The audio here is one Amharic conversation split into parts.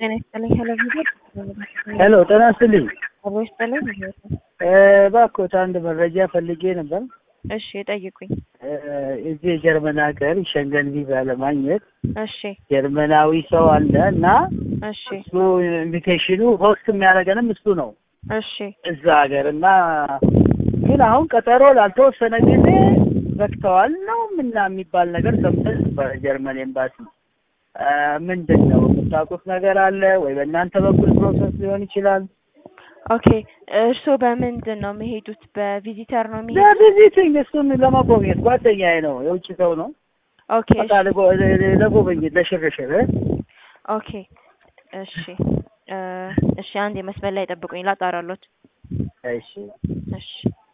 ጤና ይስጥልኝ። ሄሎ ጤና ይስጥልኝ። አቦ ይስጥልኝ። እባክዎት አንድ መረጃ ፈልጌ ነበር። እሺ ጠይቁኝ። እዚህ የጀርመን ሀገር ሸንገን ቪዛ ለማግኘት እሺ ጀርመናዊ ሰው አለ እና እሺ እሱ ኢንቪቴሽኑ ሆስት የሚያደርገንም እሱ ነው እሺ እዛ ሀገር እና ግን አሁን ቀጠሮ ላልተወሰነ ጊዜ ዘግተዋል ነው ምና የሚባል ነገር ሰምተን በጀርመን ኤምባሲ ምንድን ነው የምታውቁት ነገር አለ ወይ? በእናንተ በኩል ፕሮሰስ ሊሆን ይችላል። ኦኬ እርሶ በምንድን ነው የሚሄዱት? በቪዚተር ነው የሚሄዱት? በቪዚቲንግ እሱን ለመጎብኘት ጓደኛዬ ነው፣ የውጭ ሰው ነው። ኦኬ በቃ ለጎብኝት ለሽርሽር። ኦኬ እሺ እሺ አንድ የመስመር ላይ ጠብቁኝ ላጣራሎት። እሺ እሺ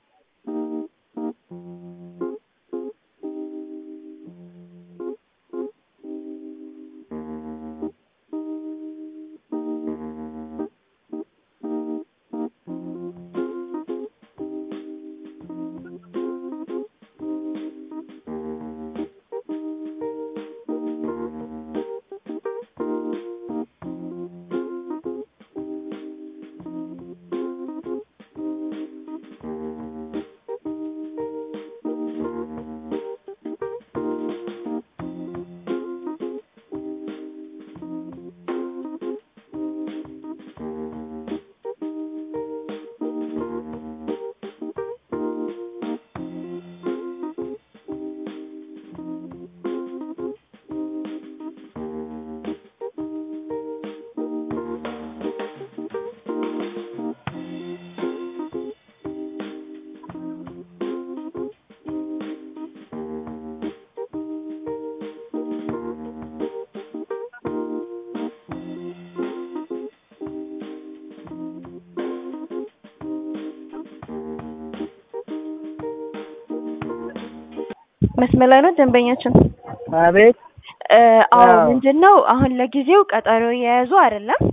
መስመር ላይ ነው ደንበኛችን። አቤት። አዎ ምንድነው አሁን ለጊዜው ቀጠሮ የያዙ አይደለም።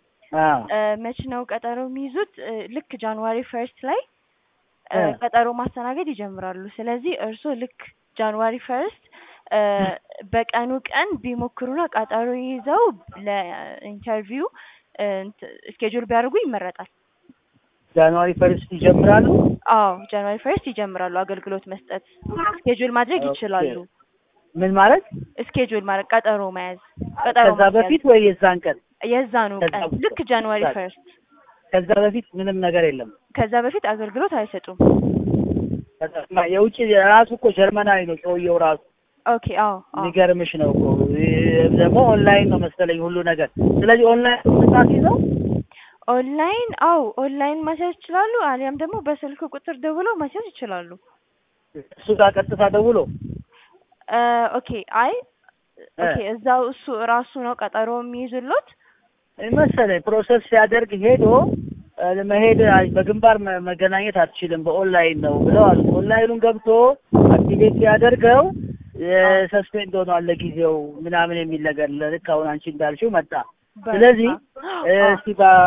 መች ነው ቀጠሮ የሚይዙት? ልክ ጃንዋሪ 1 ላይ ቀጠሮ ማስተናገድ ይጀምራሉ። ስለዚህ እርሶ ልክ ጃንዋሪ 1 በቀኑ ቀን ቢሞክሩና ቀጠሮ ይዘው ለኢንተርቪው ስኬጁል ቢያደርጉ ይመረጣል። ጃንዋሪ 1 ይጀምራሉ? አዎ ጃንዋሪ 1 ይጀምራሉ አገልግሎት መስጠት። ስኬጁል ማድረግ ይችላሉ። ምን ማለት? ስኬጁል ማለት ቀጠሮ መያዝ። ቀጠሮ ከዛ በፊት ወይ የዛን ቀን? የዛኑ ቀን ልክ ጃንዋሪ 1 ከዛ በፊት ምንም ነገር የለም። ከዛ በፊት አገልግሎት አይሰጡም። የውጭ ራሱ እኮ ጀርመናዊ ነው ሰውየው ራሱ። ኦኬ አዎ የሚገርምሽ ነው እኮ ደግሞ ኦንላይን ነው መሰለኝ ሁሉ ነገር። ስለዚህ ኦንላይን መስራት ይዘው ኦንላይን ኦንላይን ማስያዝ ይችላሉ። አሊያም ደግሞ በስልክ ቁጥር ደውለው ማስያዝ ይችላሉ። እሱ ጋር ቀጥታ ደውሎ ኦኬ እዛው እሱ ራሱ ነው ቀጠሮ የሚይዝሎት መሰለኝ። ፕሮሰስ ሲያደርግ ሄዶ ለመሄድ በግንባር መገናኘት አትችልም በኦንላይን ነው ብለዋል። ኦንላይኑን ገብቶ አክቲቬት ሲያደርገው ሰስፔንድ ሆኗል ለጊዜው ምናምን የሚል ነገር ልክ አሁን አንቺ እንዳልሽው መጣ። ስለዚህ እስቲ